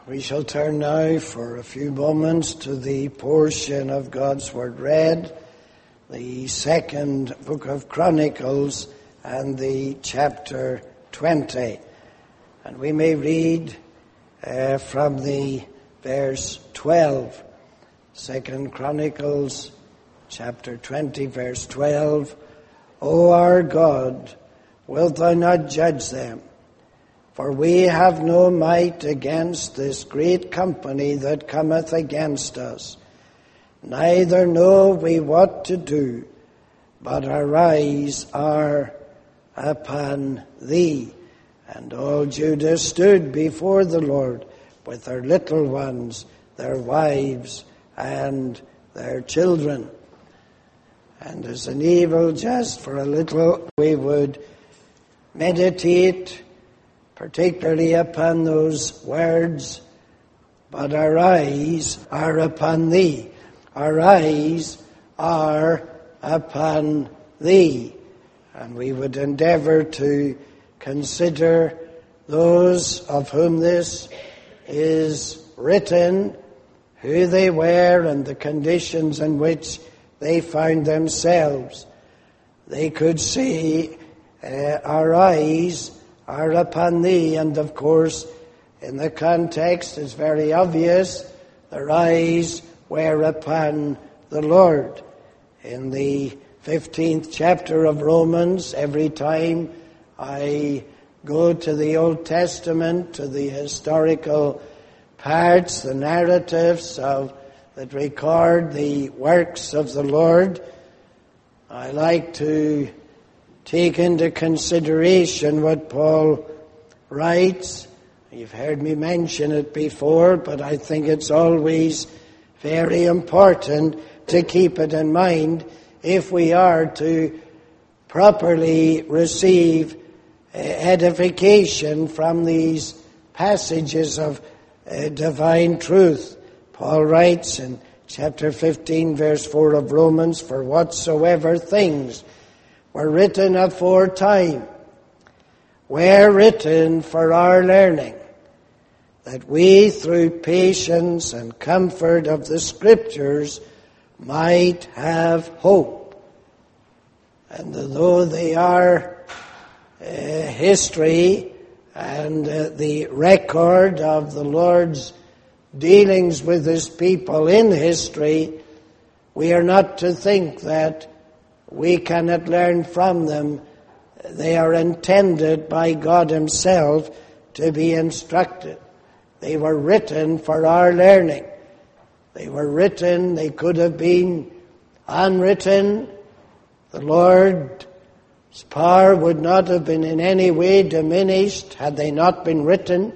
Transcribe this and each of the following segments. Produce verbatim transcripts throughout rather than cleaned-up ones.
We shall turn now for a few moments to the portion of God's Word read, the second book of Chronicles and the chapter twenty. And we may read uh, from the verse twelve. Second Chronicles chapter twenty, verse twelve. O our God, wilt thou not judge them? For we have no might against this great company that cometh against us. Neither know we what to do, but our eyes are upon thee. And all Judah stood before the Lord with their little ones, their wives, and their children. And as an evil just for a little, we would meditate particularly upon those words, but our eyes are upon thee. Our eyes are upon thee. And we would endeavor to consider those of whom this is written, who they were and the conditions in which they found themselves. They could see uh, our eyes are upon thee, and of course in the context it's very obvious their eyes were upon the Lord. In the fifteenth chapter of Romans, every time I go to the Old Testament, to the historical parts, the narratives of that record the works of the Lord, I like to take into consideration what Paul writes. You've heard me mention it before, but I think it's always very important to keep it in mind if we are to properly receive edification from these passages of uh, divine truth. Paul writes in chapter fifteen, verse four of Romans, "For whatsoever things were written aforetime, were written for our learning, that we through patience and comfort of the Scriptures might have hope." And though they are uh, history and uh, the record of the Lord's dealings with His people in history, we are not to think that we cannot learn from them. They are intended by God Himself to be instructed. They were written for our learning. They were written, they could have been unwritten. The Lord's power would not have been in any way diminished had they not been written.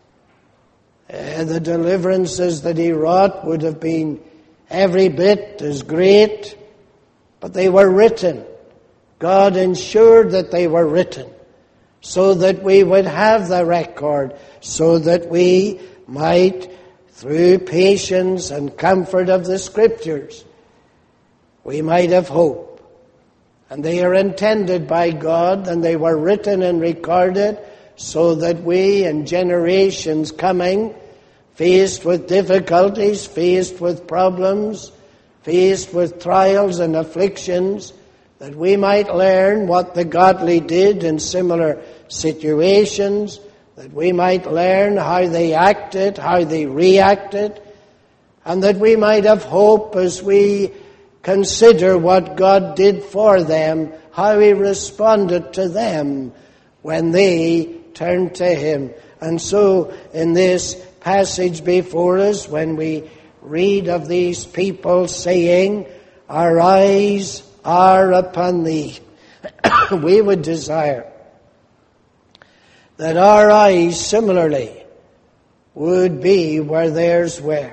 Uh, the deliverances that He wrought would have been every bit as great, but they were written. God ensured that they were written so that we would have the record, so that we might, through patience and comfort of the Scriptures, we might have hope. And they are intended by God, and they were written and recorded so that we in generations coming, faced with difficulties, faced with problems, faced with trials and afflictions, that we might learn what the godly did in similar situations, that we might learn how they acted, how they reacted, and that we might have hope as we consider what God did for them, how He responded to them when they turned to Him. And so in this passage before us, when we read of these people saying, "Our eyes are upon thee," we would desire that our eyes similarly would be where theirs were.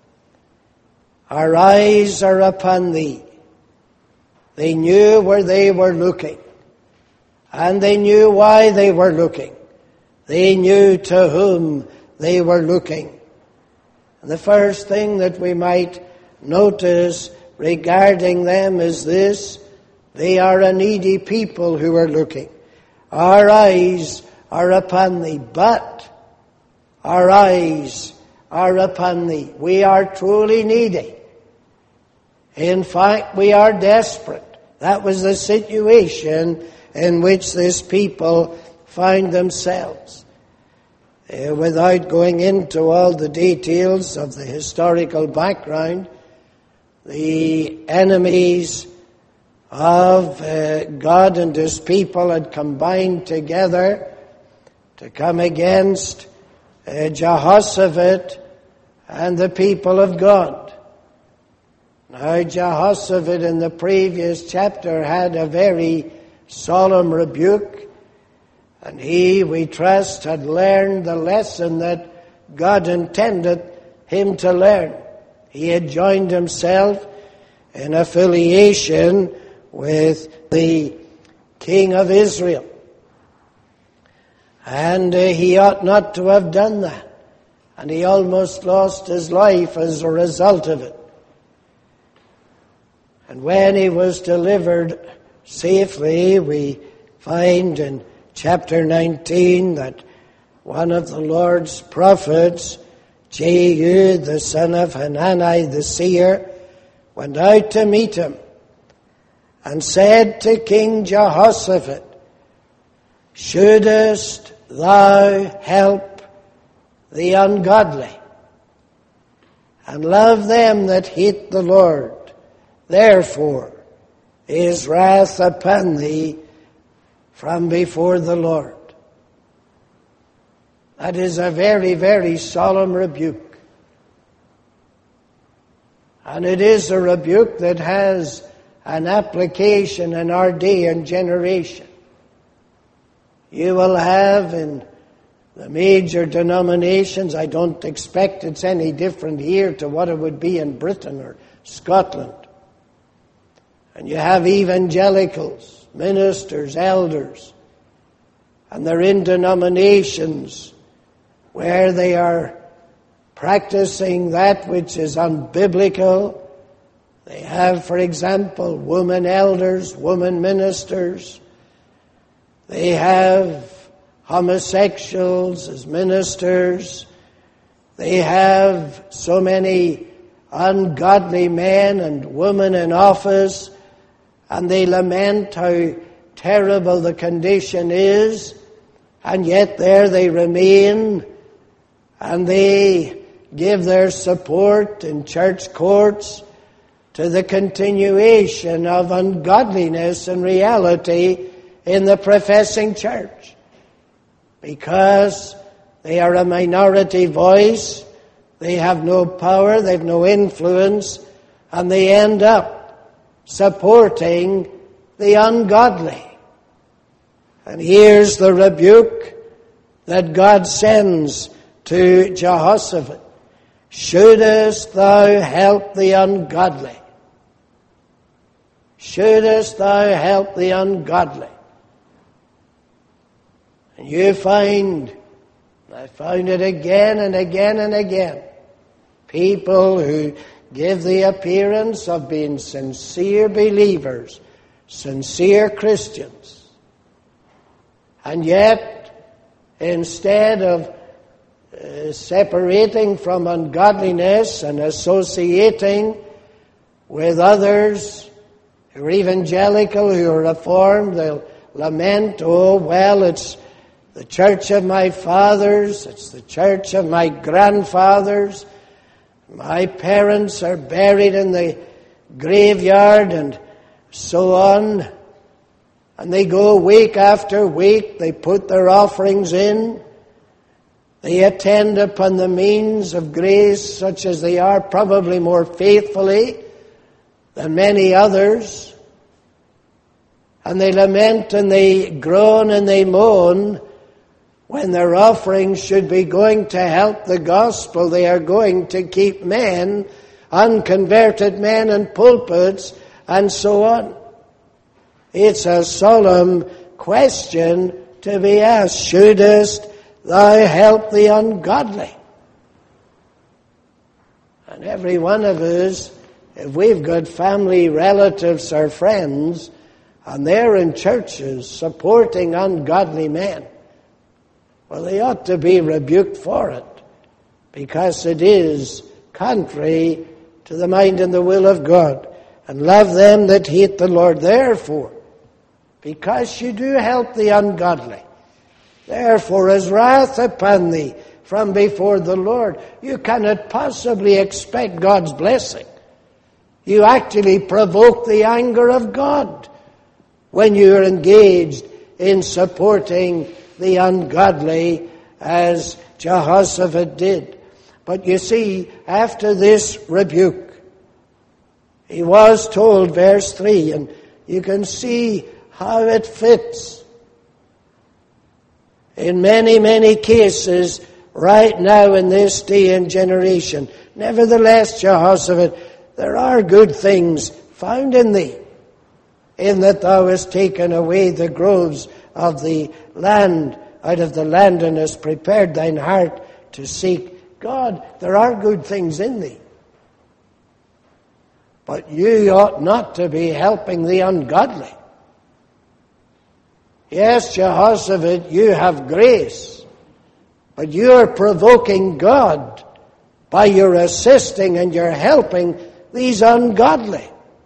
Our eyes are upon thee. They knew where they were looking, and they knew why they were looking. They knew to whom they were looking. And the first thing that we might notice regarding them is this: they are a needy people who are looking. Our eyes are upon thee, but our eyes are upon thee. We are truly needy. In fact, we are desperate. That was the situation in which this people find themselves. Uh, without going into all the details of the historical background, the enemies of uh, God and His people had combined together to come against uh, Jehoshaphat and the people of God. Now, Jehoshaphat in the previous chapter had a very solemn rebuke, and he, we trust, had learned the lesson that God intended him to learn. He had joined himself in affiliation with the king of Israel. And uh, he ought not to have done that. And he almost lost his life as a result of it. And when he was delivered safely, we find in chapter nineteen that one of the Lord's prophets, Jehu, the son of Hanani the seer, went out to meet him and said to King Jehoshaphat, "Shouldest thou help the ungodly and love them that hate the Lord? Therefore is wrath upon thee from before the Lord." That is a very, very solemn rebuke. And it is a rebuke that has an application in our day and generation. You will have in the major denominations, I don't expect it's any different here to what it would be in Britain or Scotland. And you have evangelicals, ministers, elders, and they're in denominations where they are practicing that which is unbiblical. They have, for example, women elders, women ministers. They have homosexuals as ministers. They have so many ungodly men and women in office, and they lament how terrible the condition is, and yet there they remain, and they give their support in church courts to the continuation of ungodliness and reality in the professing church, because they are a minority voice, they have no power, they have no influence, and they end up supporting the ungodly. And here's the rebuke that God sends to Jehoshaphat. Shouldest thou help the ungodly? Shouldest thou help the ungodly? And you find, I found it again and again and again, people who give the appearance of being sincere believers, sincere Christians, and yet instead of uh, separating from ungodliness and associating with others who are evangelical, who are reformed, they'll lament, oh, well, it's the church of my fathers, it's the church of my grandfathers, my parents are buried in the graveyard, and so on. And they go week after week, they put their offerings in, they attend upon the means of grace such as they are, probably more faithfully than many others. And they lament and they groan and they moan when their offerings should be going to help the gospel. They are going to keep men, unconverted men in pulpits, and so on. It's a solemn question to be asked. Shouldest thou help the ungodly? And every one of us, if we've got family, relatives, or friends, and they're in churches supporting ungodly men, well, they ought to be rebuked for it. because it is contrary to the mind and the will of God. And love them that hate the Lord. Therefore, because you do help the ungodly, therefore is wrath upon thee from before the Lord. You cannot possibly expect God's blessing. You actually provoke the anger of God when you are engaged in supporting the ungodly as Jehoshaphat did. But you see, after this rebuke, he was told, verse three, and you can see how it fits in many, many cases right now in this day and generation. Nevertheless, Jehoshaphat, there are good things found in thee, in that thou hast taken away the groves of the land, out of the land, and hast prepared thine heart to seek God. There are good things in thee. But you ought not to be helping the ungodly. Yes, Jehoshaphat, you have grace, but you are provoking God by your assisting and your helping these ungodly.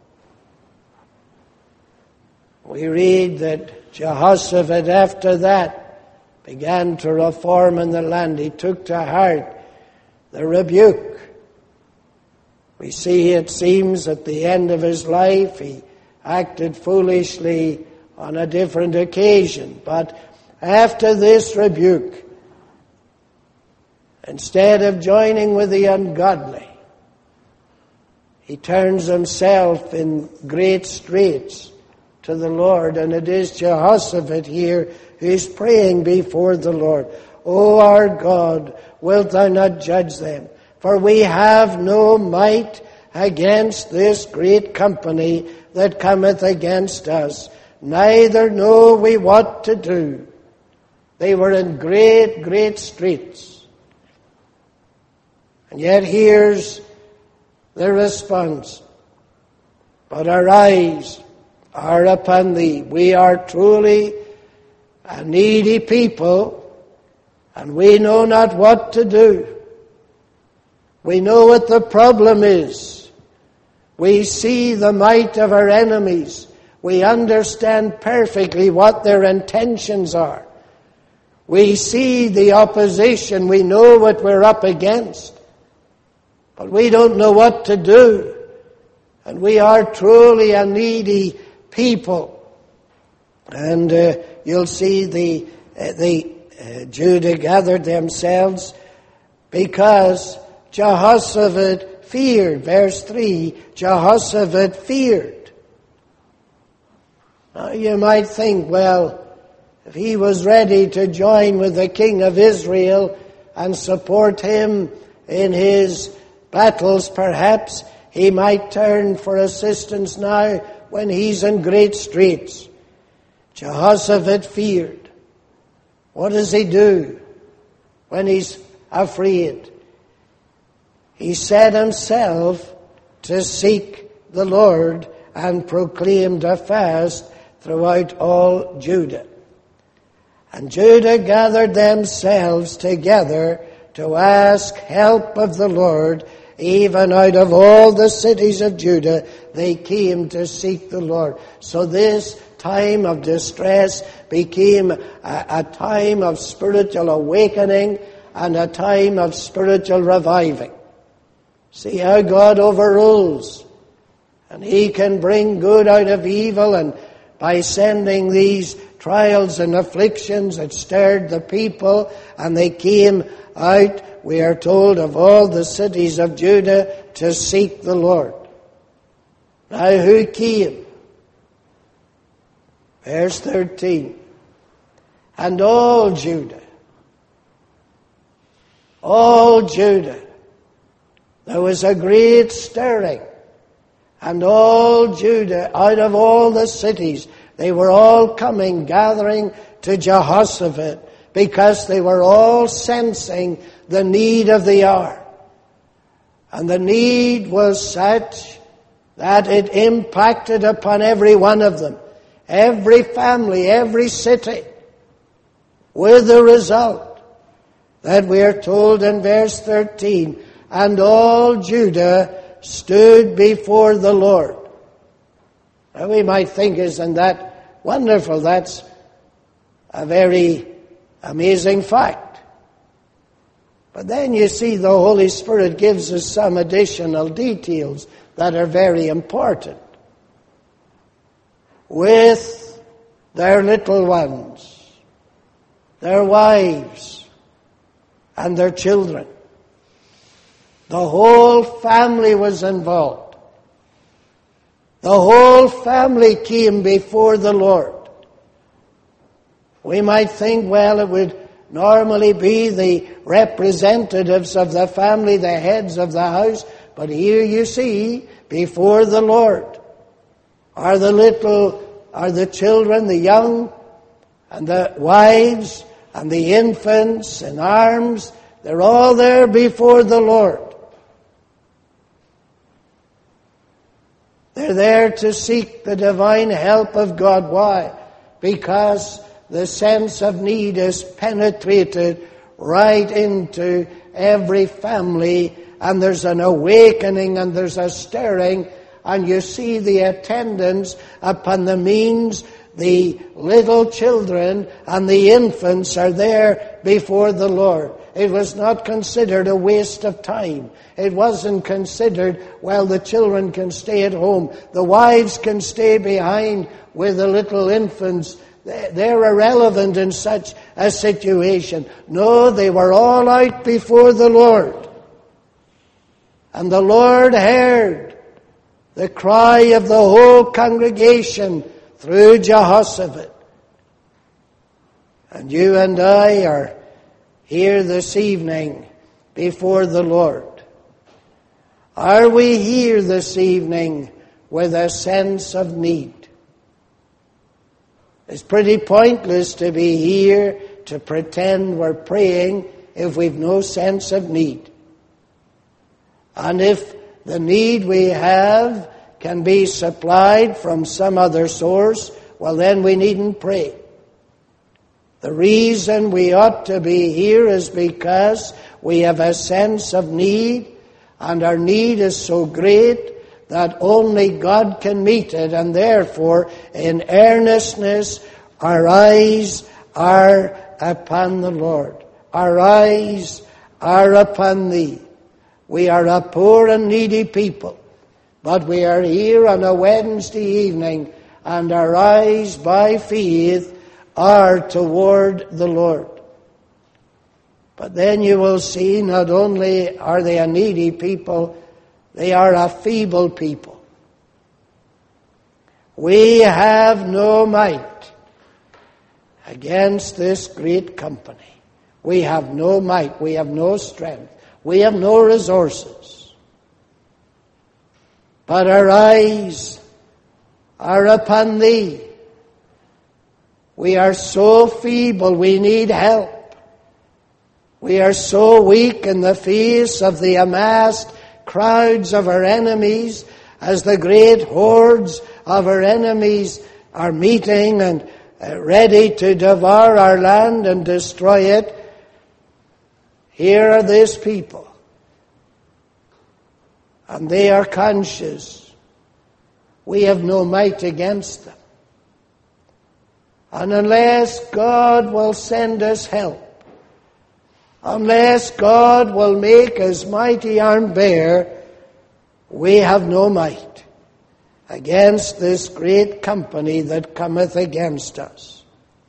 We read that Jehoshaphat, after that, began to reform in the land. He took to heart the rebuke. We see, it seems, at the end of his life, he acted foolishly on a different occasion. But after this rebuke, instead of joining with the ungodly, he turns himself in great straits to the Lord. And it is Jehoshaphat here who is praying before the Lord. O our God, wilt thou not judge them? For we have no might against this great company that cometh against us, neither know we what to do. They were in great, great straits. And yet here's the response. But our eyes are upon thee. We are truly a needy people, and we know not what to do. We know what the problem is. We see the might of our enemies. We understand perfectly what their intentions are. We see the opposition. We know what we're up against. But we don't know what to do. And we are truly a needy people. And uh, you'll see the, uh, the uh, Judah gathered themselves because Jehoshaphat feared. Verse three, Jehoshaphat feared. Now you might think, well, if he was ready to join with the king of Israel and support him in his battles, perhaps he might turn for assistance now when he's in great straits. Jehoshaphat feared. What does he do when he's afraid? He set himself to seek the Lord and proclaimed a fast throughout all Judah. And Judah gathered themselves together to ask help of the Lord. Even out of all the cities of Judah, they came to seek the Lord. So this time of distress became a, a time of spiritual awakening and a time of spiritual reviving. See how God overrules. And He can bring good out of evil, and by sending these trials and afflictions, it stirred the people, and they came out, we are told, of all the cities of Judah to seek the Lord. Now who came? Verse thirteen. And all Judah, all Judah, there was a great stirring. And all Judah, out of all the cities, they were all coming, gathering to Jehoshaphat, because they were all sensing the need of the hour. And the need was such that it impacted upon every one of them, every family, every city, with the result that we are told in verse thirteen, and all Judah stood before the Lord. Now we might think, isn't that wonderful? That's a very amazing fact. But then you see the Holy Spirit gives us some additional details that are very important. With their little ones, their wives, and their children. The whole family was involved. The whole family came before the Lord. We might think, well, it would normally be the representatives of the family, the heads of the house, but here you see, before the Lord are the little, are the children, the young, and the wives, and the infants in arms. They're all there before the Lord. They're there to seek the divine help of God. Why? Because the sense of need is penetrated right into every family, and there's an awakening and there's a stirring, and you see the attendance upon the means. The little children and the infants are there before the Lord. It was not considered a waste of time. It wasn't considered, well, the children can stay at home. The wives can stay behind with the little infants. They're irrelevant in such a situation. No, they were all out before the Lord. And the Lord heard the cry of the whole congregation through Jehoshaphat. And you and I are here this evening before the Lord. Are we here this evening with a sense of need? It's pretty pointless to be here to pretend we're praying if we've no sense of need. And if the need we have can be supplied from some other source, well, then we needn't pray. The reason we ought to be here is because we have a sense of need, and our need is so great that only God can meet it, and therefore, in earnestness, our eyes are upon the Lord. Our eyes are upon Thee. We are a poor and needy people, but we are here on a Wednesday evening, and our eyes by faith are toward the Lord. But then you will see, not only are they a needy people, they are a feeble people. We have no might against this great company. We have no might. We have no strength. We have no resources. But our eyes are upon Thee. We are so feeble, we need help. We are so weak in the face of the amassed crowds of our enemies, as the great hordes of our enemies are meeting and ready to devour our land and destroy it. Here are these people, and they are conscious we have no might against them. And unless God will send us help, unless God will make His mighty arm bare, we have no might against this great company that cometh against us.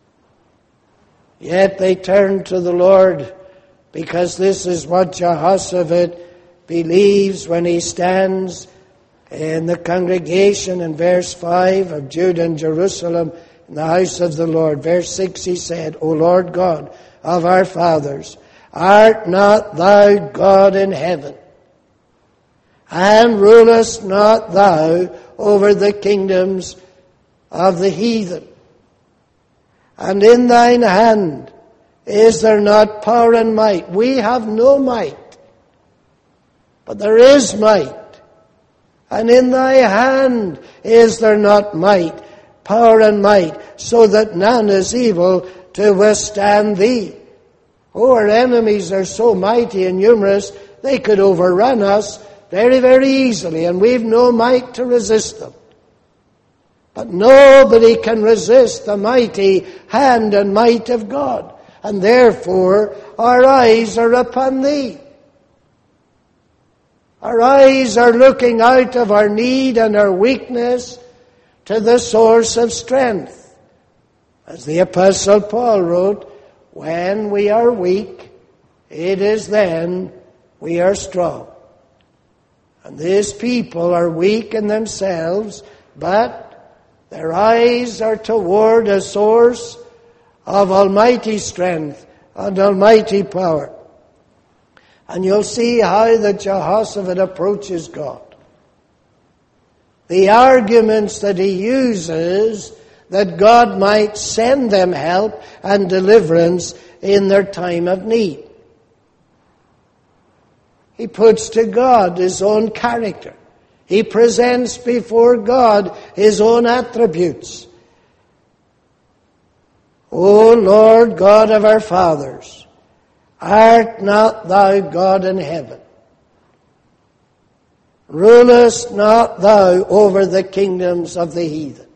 Yet they turn to the Lord, because this is what Jehoshaphat believes when he stands in the congregation in verse five of Judah and Jerusalem in the house of the Lord. Verse six he said, O Lord God of our fathers, art not Thou God in heaven? And rulest not Thou over the kingdoms of the heathen? And in Thine hand is there not power and might? We have no might, but there is might. And in Thy hand is there not might, power and might, so that none is able to withstand Thee. Oh, our enemies are so mighty and numerous, they could overrun us very, very easily, and we've no might to resist them. But nobody can resist the mighty hand and might of God. And therefore, our eyes are upon Thee. Our eyes are looking out of our need and our weakness to the source of strength. As the Apostle Paul wrote, when we are weak, it is then we are strong. And these people are weak in themselves, but their eyes are toward a source of almighty strength and almighty power. And you'll see how that Jehoshaphat approaches God. The arguments that he uses that God might send them help and deliverance in their time of need. He puts to God his own character. He presents before God his own attributes. O Lord God of our fathers, art not thou God in heaven? Rulest not thou over the kingdoms of the heathen?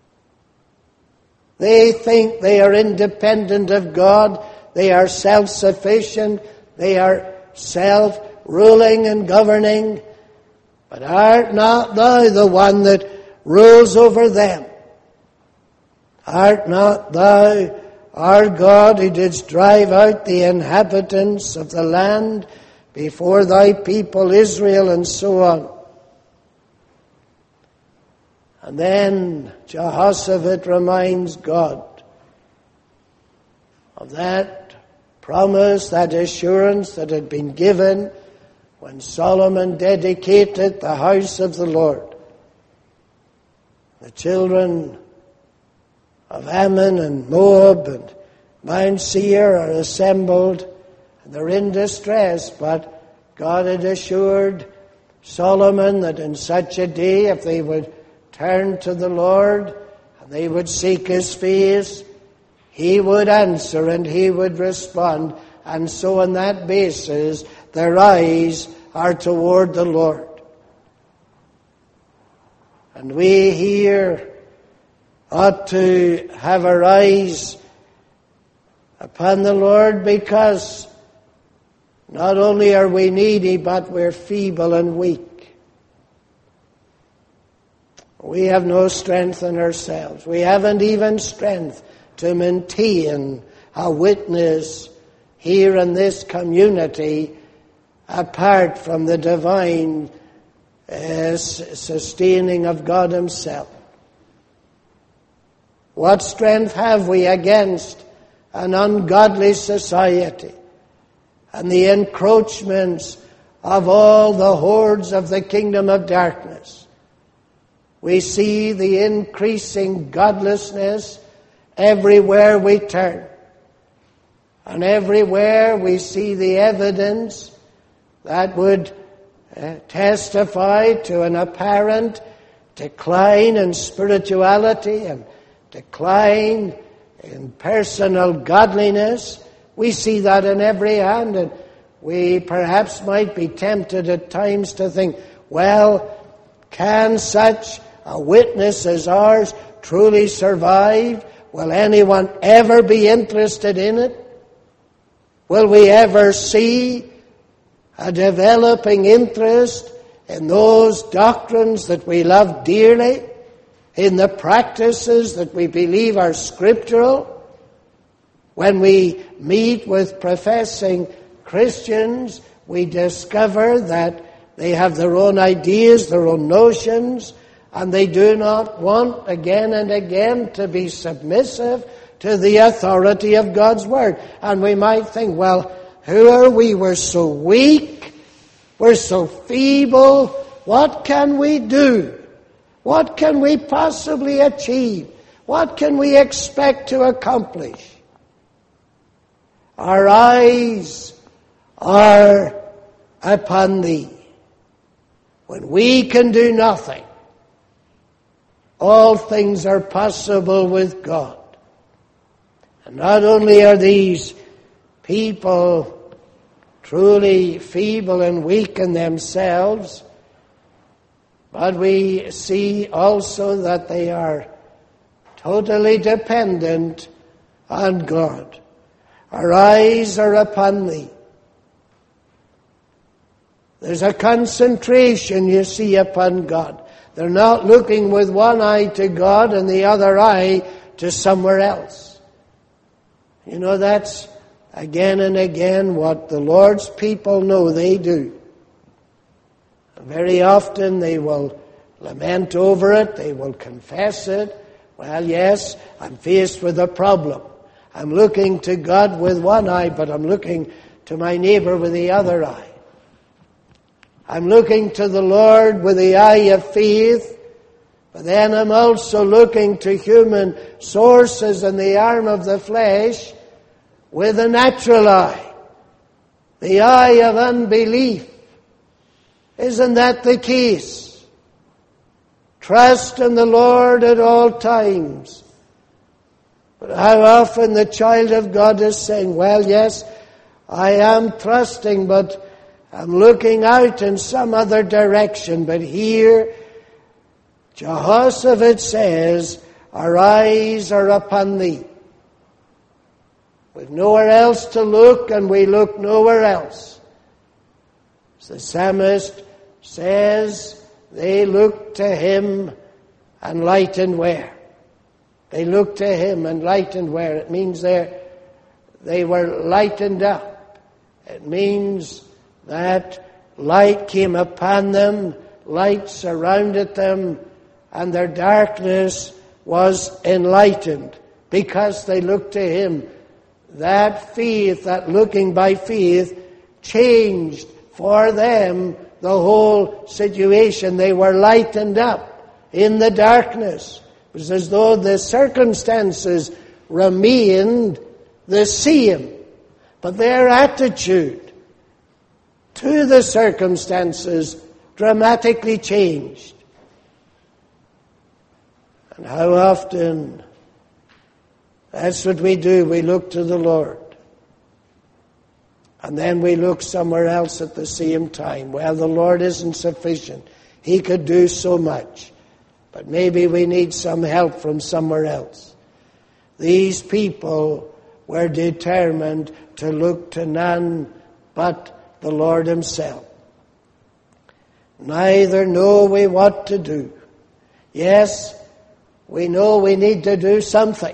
They think they are independent of God. They are self-sufficient. They are self-ruling and governing. But art not thou the one that rules over them? Art not thou our God who didst drive out the inhabitants of the land before thy people Israel, and so on? And then Jehoshaphat reminds God of that promise, that assurance that had been given when Solomon dedicated the house of the Lord. The children of Ammon and Moab and Mount Seir are assembled, and they're in distress, but God had assured Solomon that in such a day, if they would turn to the Lord and they would seek His face, He would answer and He would respond. And so on that basis, their eyes are toward the Lord. And we here ought to have our eyes upon the Lord, because not only are we needy, but we're feeble and weak. We have no strength in ourselves. We haven't even strength to maintain a witness here in this community apart from the divine uh, sustaining of God Himself. What strength have we against an ungodly society and the encroachments of all the hordes of the kingdom of darkness? We see the increasing godlessness everywhere we turn. And everywhere we see the evidence that would uh, testify to an apparent decline in spirituality and decline in personal godliness. We see that in every hand, and we perhaps might be tempted at times to think, well, can such a witness as ours truly survive? Will anyone ever be interested in it? Will we ever see a developing interest in those doctrines that we love dearly, in the practices that we believe are scriptural? When we meet with professing Christians, we discover that they have their own ideas, their own notions, and they do not want again and again to be submissive to the authority of God's Word. And we might think, well, who are we? We're so weak. We're so feeble. What can we do? What can we possibly achieve? What can we expect to accomplish? Our eyes are upon Thee. When we can do nothing, all things are possible with God. And not only are these people truly feeble and weak in themselves, but we see also that they are totally dependent on God. Our eyes are upon Thee. There's a concentration, you see, upon God. They're not looking with one eye to God and the other eye to somewhere else. You know, that's again and again what the Lord's people know they do. Very often they will lament over it, they will confess it. Well, yes, I'm faced with a problem. I'm looking to God with one eye, but I'm looking to my neighbor with the other eye. I'm looking to the Lord with the eye of faith, but then I'm also looking to human sources and the arm of the flesh with a natural eye, the eye of unbelief. Isn't that the case? Trust in the Lord at all times. But how often the child of God is saying, well, yes, I am trusting, but I'm looking out in some other direction. But here, Jehoshaphat says, our eyes are upon Thee. We've nowhere else to look, and we look nowhere else. As the psalmist says, they looked to Him and lightened where? They looked to Him and lightened where? It means they they were lightened up. It means that light came upon them, light surrounded them, and their darkness was enlightened because they looked to Him. That faith, that looking by faith, changed for them the whole situation. They were lightened up in the darkness. It was as though the circumstances remained the same, but their attitude to the circumstances dramatically changed. And how often that's what we do. We look to the Lord. And then we look somewhere else at the same time. Well, the Lord isn't sufficient. He could do so much. But maybe we need some help from somewhere else. These people were determined to look to none but the Lord Himself. Neither know we what to do. Yes, we know we need to do something.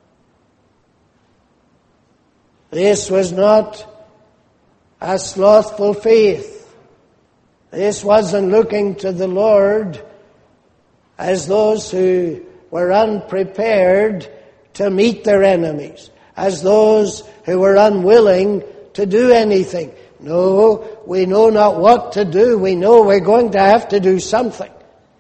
This was not a slothful faith. This wasn't looking to the Lord as those who were unprepared to meet their enemies, as those who were unwilling to do anything. No, we know not what to do. We know we're going to have to do something.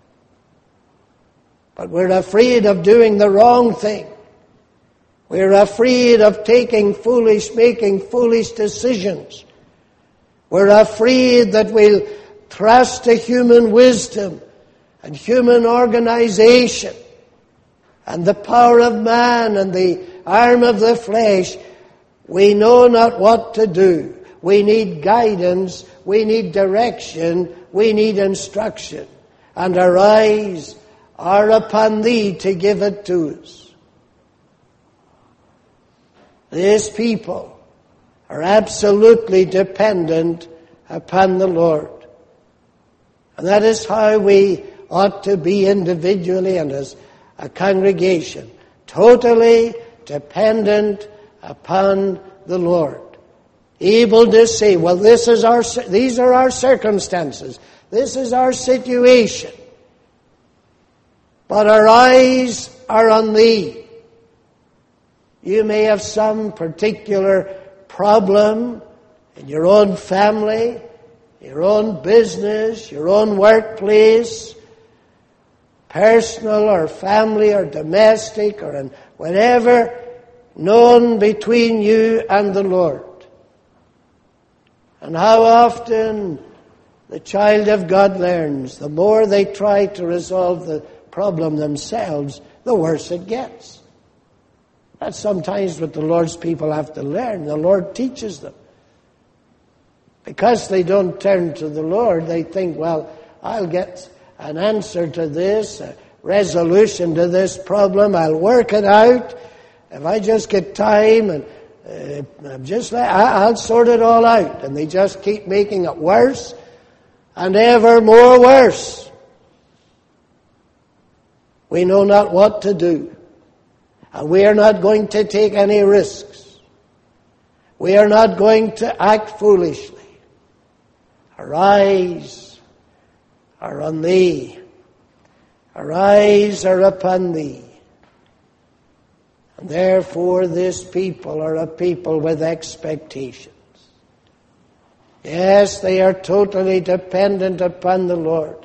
But we're afraid of doing the wrong thing. We're afraid of taking foolish, making foolish decisions. We're afraid that we'll trust to human wisdom and human organization and the power of man and the arm of the flesh. We know not what to do. We need guidance. We need direction. We need instruction. And our eyes are upon Thee to give it to us. These people are absolutely dependent upon the Lord. And that is how we ought to be individually and as a congregation. Totally dependent upon the Lord. Able to say, well, this is our, these are our circumstances. This is our situation. But our eyes are on Thee. You may have some particular problem in your own family, your own business, your own workplace, personal or family or domestic or in whatever known between you and the Lord. And how often the child of God learns, the more they try to resolve the problem themselves, the worse it gets. That's sometimes what the Lord's people have to learn. The Lord teaches them. Because they don't turn to the Lord, they think, well, I'll get an answer to this, a resolution to this problem. I'll work it out. If I just get time and uh, just I'll sort it all out. And they just keep making it worse and ever more worse. We know not what to do. And we are not going to take any risks. We are not going to act foolishly. Our eyes are on Thee. Our eyes are upon Thee. And therefore this people are a people with expectations. Yes, they are totally dependent upon the Lord.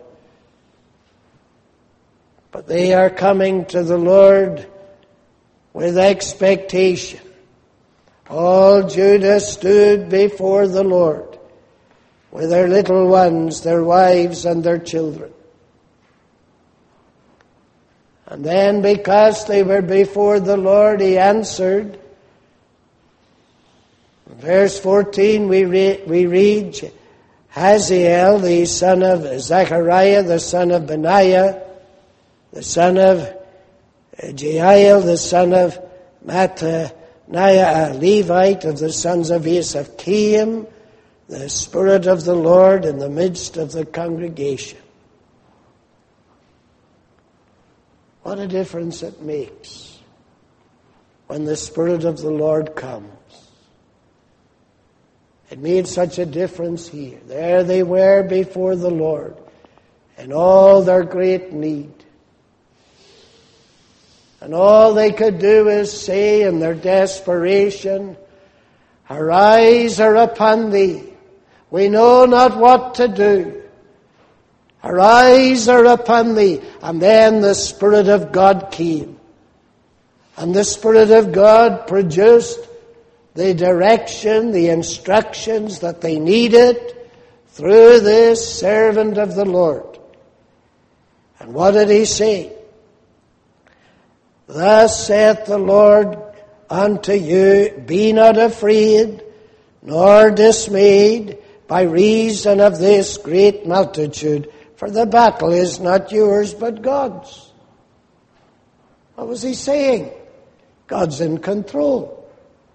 But they are coming to the Lord with expectation. All Judah stood before the Lord with their little ones, their wives and their children. And then because they were before the Lord, He answered. In verse fourteen we read, we read Haziel, the son of Zechariah, the son of Benaiah, the son of Jael, the son of Mattaniah, a Levite of the sons of Asaph, came the Spirit of the Lord in the midst of the congregation. What a difference it makes when the Spirit of the Lord comes. It made such a difference here. There they were before the Lord in all their great need. And all they could do is say in their desperation, our eyes are upon Thee. We know not what to do. Our eyes are upon Thee. And then the Spirit of God came. And the Spirit of God produced the direction, the instructions that they needed through this servant of the Lord. And what did he say? Thus saith the Lord unto you, be not afraid, nor dismayed by reason of this great multitude, for the battle is not yours, but God's. What was he saying? God's in control.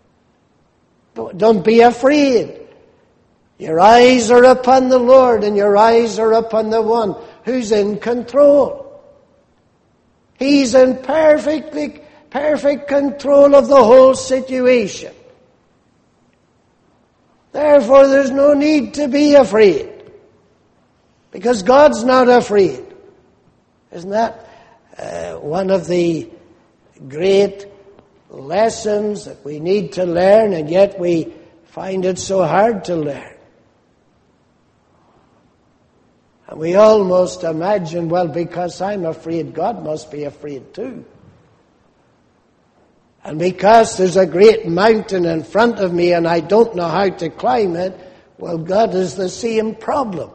Don't be afraid. Your eyes are upon the Lord, and your eyes are upon the one who's in control. He's in perfectly, perfect control of the whole situation. Therefore, there's no need to be afraid. Because God's not afraid. Isn't that uh, one of the great lessons that we need to learn, and yet we find it so hard to learn? And we almost imagine, well, because I'm afraid, God must be afraid too. And because there's a great mountain in front of me and I don't know how to climb it, well, God has the same problem.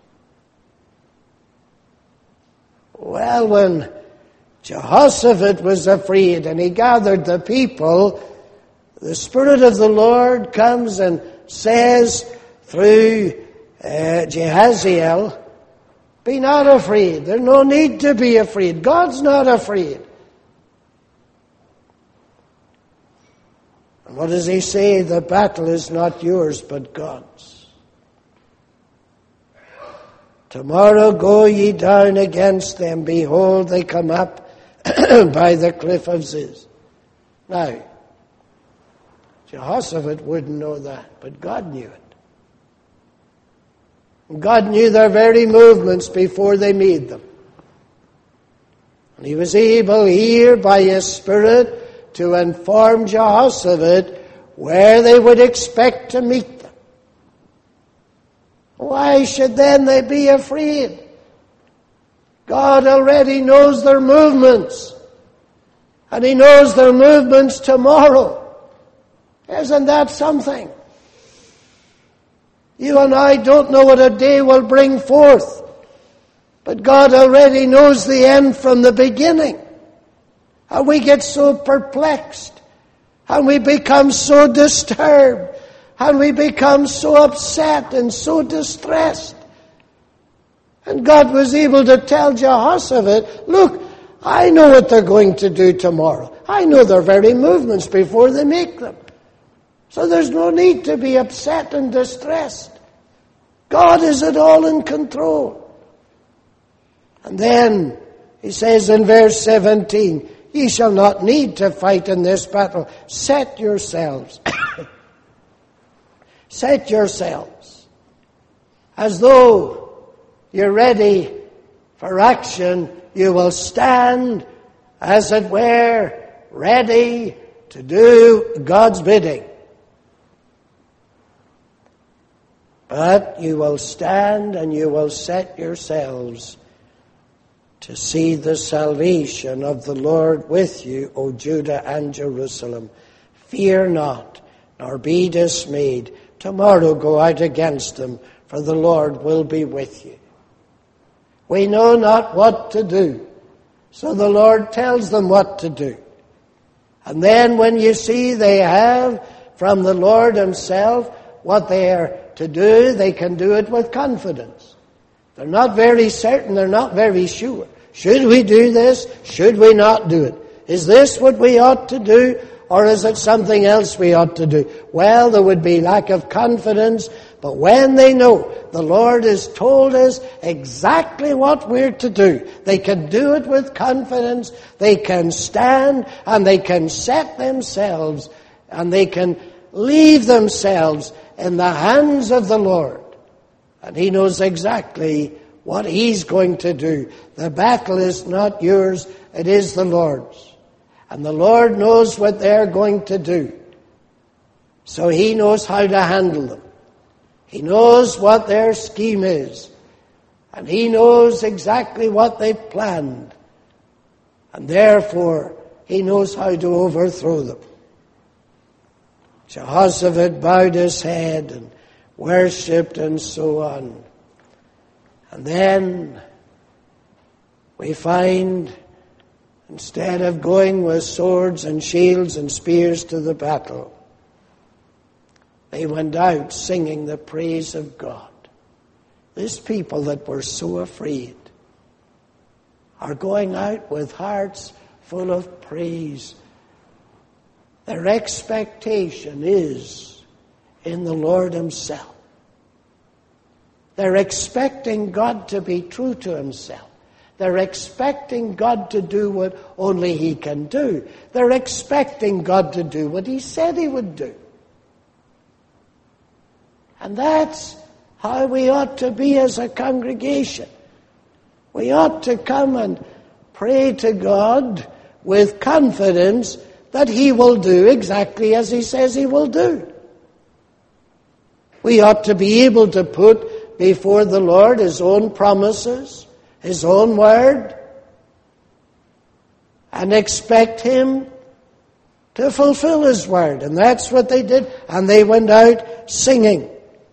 Well, when Jehoshaphat was afraid and he gathered the people, the Spirit of the Lord comes and says through uh, Jehaziel, be not afraid. There's no need to be afraid. God's not afraid. And what does he say? The battle is not yours, but God's. Tomorrow go ye down against them. Behold, they come up by the cliff of Ziz. Now, Jehoshaphat wouldn't know that, but God knew it. God knew their very movements before they made them. And he was able here by his Spirit to inform Jehoshaphat where they would expect to meet them. Why should then they be afraid? God already knows their movements. And he knows their movements tomorrow. Isn't that something? You and I don't know what a day will bring forth. But God already knows the end from the beginning. And we get so perplexed And we become so disturbed. And we become so upset and so distressed. And God was able to tell Jehoshaphat, look, I know what they're going to do tomorrow. I know their very movements before they make them. So there's no need to be upset and distressed. God is at all in control. And then he says in verse seventeen, ye shall not need to fight in this battle. Set yourselves. Set yourselves. As though you're ready for action, you will stand, as it were, ready to do God's bidding. But you will stand and you will set yourselves to see the salvation of the Lord with you, O Judah and Jerusalem. Fear not, nor be dismayed. Tomorrow go out against them, for the Lord will be with you. We know not what to do, so the Lord tells them what to do. And then when you see they have from the Lord himself what they are to do, they can do it with confidence. They're not very certain, they're not very sure. Should we do this? Should we not do it? Is this what we ought to do? Or is it something else we ought to do? Well, there would be lack of confidence, but when they know the Lord has told us exactly what we're to do, they can do it with confidence, they can stand and they can set themselves and they can leave themselves in the hands of the Lord. And he knows exactly what he's going to do. The battle is not yours, it is the Lord's. And the Lord knows what they're going to do. So he knows how to handle them. He knows what their scheme is. And he knows exactly what they've planned. And therefore, he knows how to overthrow them. Jehoshaphat bowed his head and worshipped and so on. And then we find, instead of going with swords and shields and spears to the battle, they went out singing the praise of God. These people that were so afraid are going out with hearts full of praise. Their expectation is in the Lord himself. They're expecting God to be true to himself. They're expecting God to do what only he can do. They're expecting God to do what he said he would do. And that's how we ought to be as a congregation. We ought to come and pray to God with confidence that he will do exactly as he says he will do. We ought to be able to put before the Lord his own promises, his own word, and expect him to fulfill his word. And that's what they did. And they went out singing.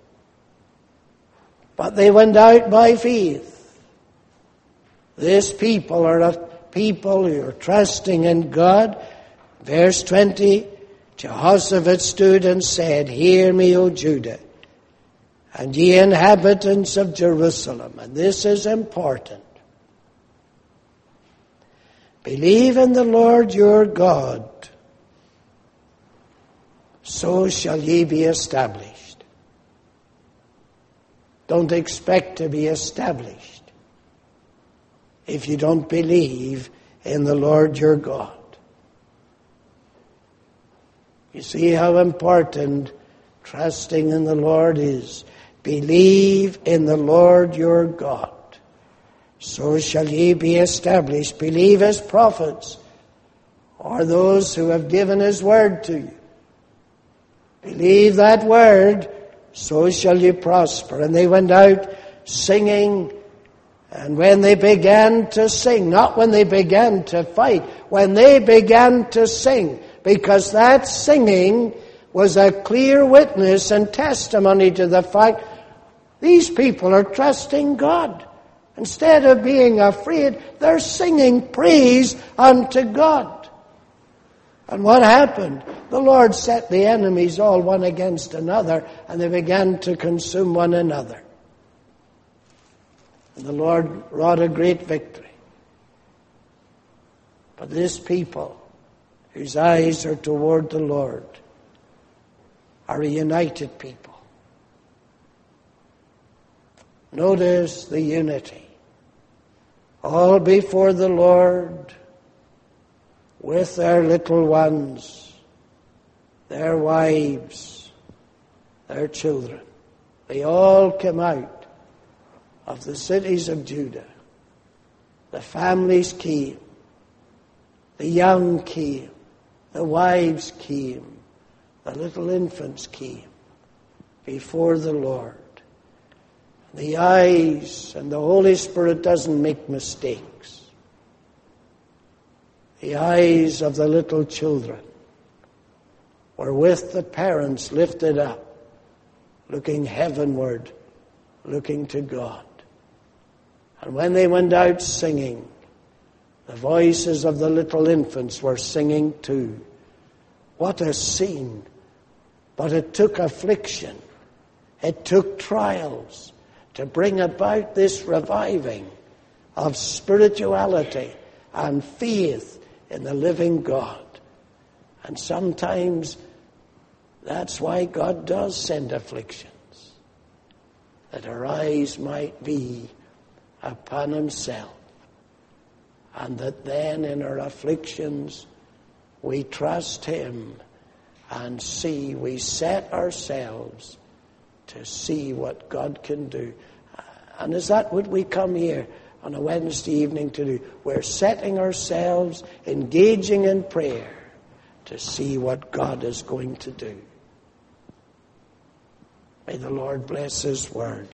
But they went out by faith. This people are a people who are trusting in God. Verse twenty, Jehoshaphat stood and said, hear me, O Judah, and ye inhabitants of Jerusalem. And this is important. Believe in the Lord your God, so shall ye be established. Don't expect to be established if you don't believe in the Lord your God. You see how important trusting in the Lord is. Believe in the Lord your God, so shall ye be established. Believe his prophets, or those who have given his word to you. Believe that word, so shall you prosper. And they went out singing, and when they began to sing, not when they began to fight, when they began to sing, because that singing was a clear witness and testimony to the fact these people are trusting God. Instead of being afraid, they're singing praise unto God. And what happened? the Lord set the enemies all one against another, and they began to consume one another. And the Lord wrought a great victory. But this people, whose eyes are toward the Lord, are a united people. Notice the unity. All before the Lord, with their little ones, their wives, their children. They all came out of the cities of Judah. The families came. The young came. The wives came. The little infants came before the Lord. The eyes, and the Holy Spirit doesn't make mistakes. The eyes of the little children were with the parents lifted up, looking heavenward, looking to God. And when they went out singing, the voices of the little infants were singing too. What a scene! But it took affliction. It took trials to bring about this reviving of spirituality and faith in the living God. And sometimes that's why God does send afflictions, that our eyes might be upon himself, and that then in our afflictions we trust him and see, we set ourselves to see what God can do. And is that what we come here on a Wednesday evening to do? We're setting ourselves, engaging in prayer to see what God is going to do. May the Lord bless his word.